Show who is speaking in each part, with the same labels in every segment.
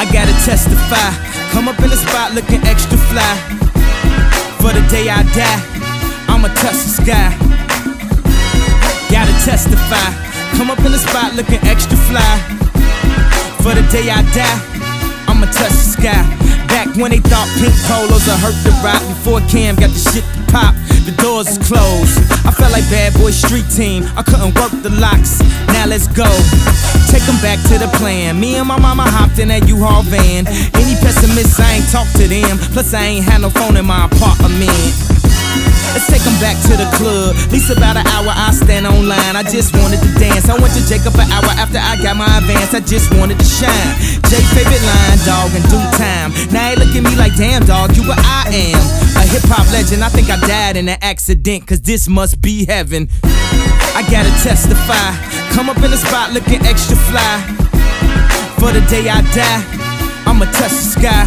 Speaker 1: gotta testify. Come up in the spot looking extra fly. For the day I die, I'ma touch the sky. Gotta testify. Come up in the spot looking extra fly. For the day I die, I'ma touch the sky. Back when they thought pink polos would hurt the rock. Before Cam got the shit to pop, the doors is closed. I felt like Bad Boy Street Team, I couldn't work the locks. Now let's go, take them back to the plan. Me and my mama hopped in that U-Haul van. Any pessimists, I ain't talk to them. Plus I ain't had no phone in my apartment. Let's take them back to the club. At least about an hour I stand online. I just wanted to dance. I went to Jacob an hour after I got my advance. I just wanted to shine. Jay favorite line, dog, in due time. Now they look at me like, damn dog, you what I am. A hip hop legend, I think I died in an accident, cause this must be heaven. I gotta testify. Come up in the spot looking extra fly. For the day I die, I'ma touch the sky.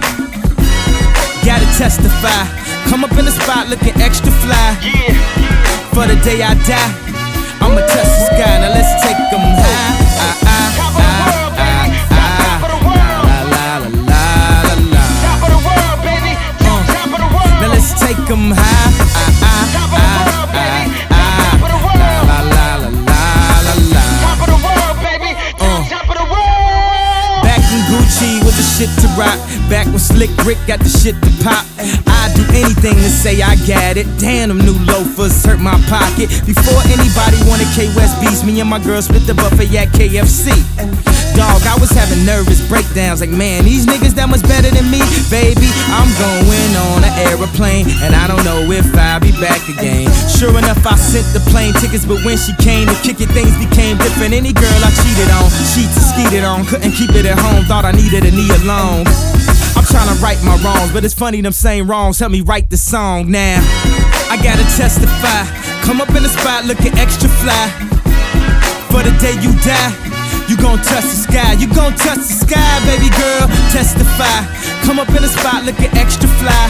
Speaker 1: Gotta testify. Come up in the spot looking extra fly. For the day I die, I'ma touch the sky. Now let's take them high.
Speaker 2: Top of the world, baby. Top of the world.
Speaker 1: La la la la la.
Speaker 2: Top of the world, baby. Top of the world.
Speaker 1: Now let's take them high.
Speaker 2: Top of the world, baby. Top of the world.
Speaker 1: La la la la la.
Speaker 2: Top of the world, baby. Top of the world.
Speaker 1: Back in Gucci with the shit to rock. Back when Slick Rick got the shit to pop. I'd do anything to say I got it. Damn, them new loafers hurt my pocket. Before anybody wanted K-West beats, me and my girl split the buffet at KFC. Dog, I was having nervous breakdowns like, man, these niggas that much better than me. Baby, I'm going on an aeroplane, and I don't know if I'll be back again. Sure enough, I sent the plane tickets, but when she came to kick it, things became different. Any girl I cheated on, sheets and skeeted on, couldn't keep it at home, thought I needed a knee alone. I'm tryna right my wrongs, but it's funny them same wrongs help me write the song now. I gotta testify. Come up in the spot looking extra fly. For the day you die, you gon' touch the sky. You gon' touch the sky, baby girl. Testify. Come up in the spot looking extra fly.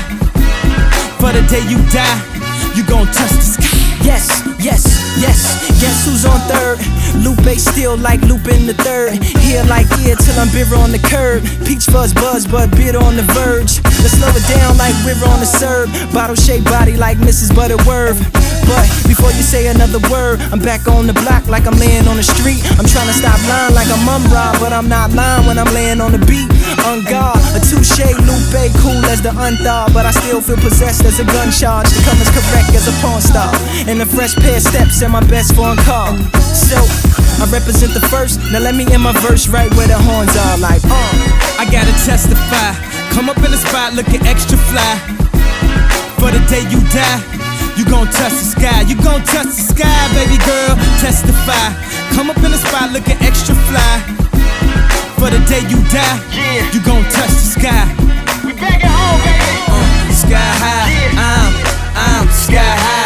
Speaker 1: For the day you die, you gon' touch the sky.
Speaker 3: Yes, yes, yes, guess who's on third? Lupe still like Lupin the third. Here like ear till I'm bitter on the curb. Peach fuzz buzz, but bitter on the verge. Let's slow it down like river on the serve. Bottle shaped body like Mrs. Butterworth. But before you say another word, I'm back on the block like I'm laying on the street. I'm trying to stop lying like I'm Rob, but I'm not lying when I'm laying on the beat. On guard, a touche, Lupe, cool as the unthawed, but I still feel possessed as a gun charge. To come as correct as a porn star. And a fresh pair of steps and my best foreign car. So, I represent the first, now let me end my verse right where the horns are like,
Speaker 1: I gotta testify. Come up in the spot looking extra fly. For the day you die, you gon' touch the sky. You gon' touch the sky, baby girl. Testify. Come up in the spot looking extra fly. For the day you die, you gon' touch the sky.
Speaker 2: We back at home, baby.
Speaker 1: Sky high, I'm sky high.